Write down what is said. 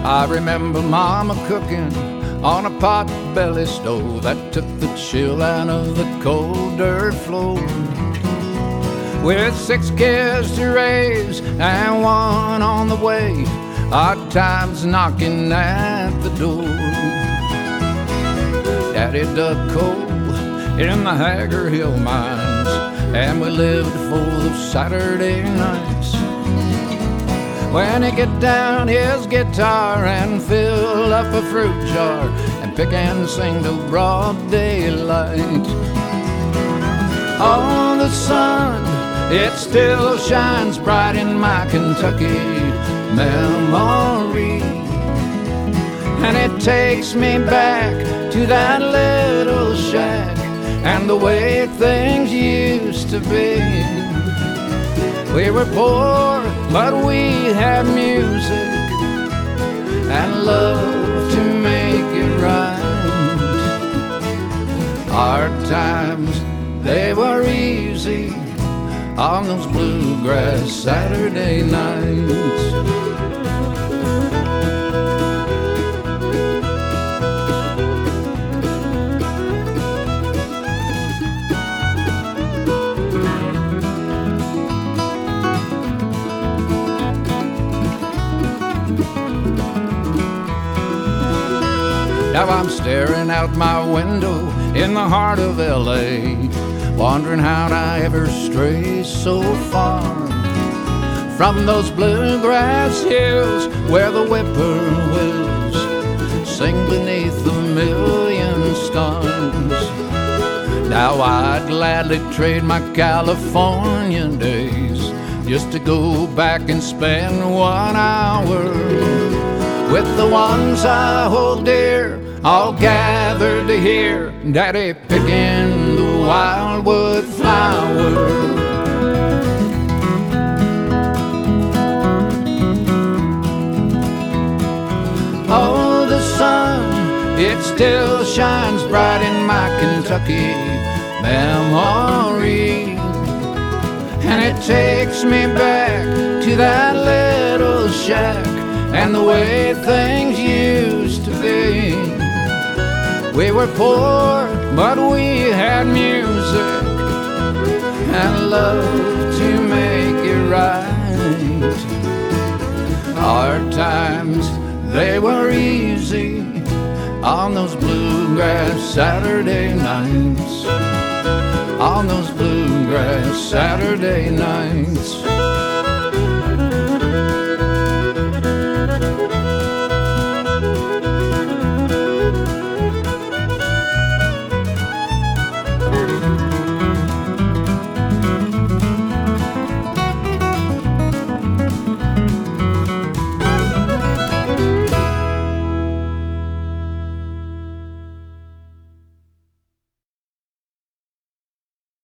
I remember Mama cooking on a pot-belly stove that took the chill out of the cold dirt floor. With 6 kids to raise and one on the way, hard times knocking at the door. Daddy dug coal in the Hager Hill mines, and we lived for those Saturday nights when he'd get down his guitar and fill up a fruit jar and pick and sing till broad daylight. Oh, the sun, it still shines bright in my Kentucky memory, and it takes me back to that little shack and the way things used to be. We were poor, but we had music and love to make it right. Hard times, they were easy on those bluegrass Saturday nights. Now I'm staring out my window in the heart of L.A., wondering how'd I ever stray so far from those bluegrass hills where the whippoorwills sing beneath a million stars. Now I'd gladly trade my California days just to go back and spend 1 hour with the ones I hold dear, all gathered to hear Daddy picking the wildwood flower. Oh, the sun, it still shines bright in my Kentucky memory, and it takes me back to that little shack and the way things used to be. We were poor, but we had music and love to make it right. Hard times, they were easy on those bluegrass Saturday nights. On those bluegrass Saturday nights.